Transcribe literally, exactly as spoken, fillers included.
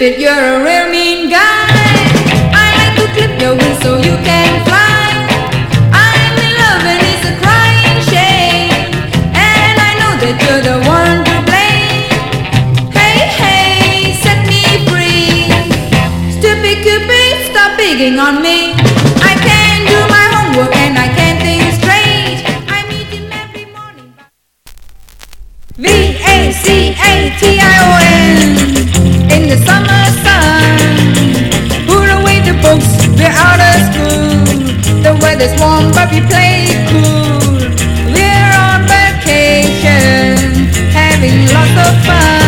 it, you're a real mean guy. I like to clip your wings so you can fly. I'm in love and it's a crying shame, and I know that you're the one to blame. Hey, hey, set me free. Stupid Cupid, stop bigging on me. I can't do my homework and I can't think straight. I meet him every morning. V A C A T I O N. In the summer sun, put away the books, we're out of school. The weather's warm but we play it cool. We're on vacation, having lots of fun.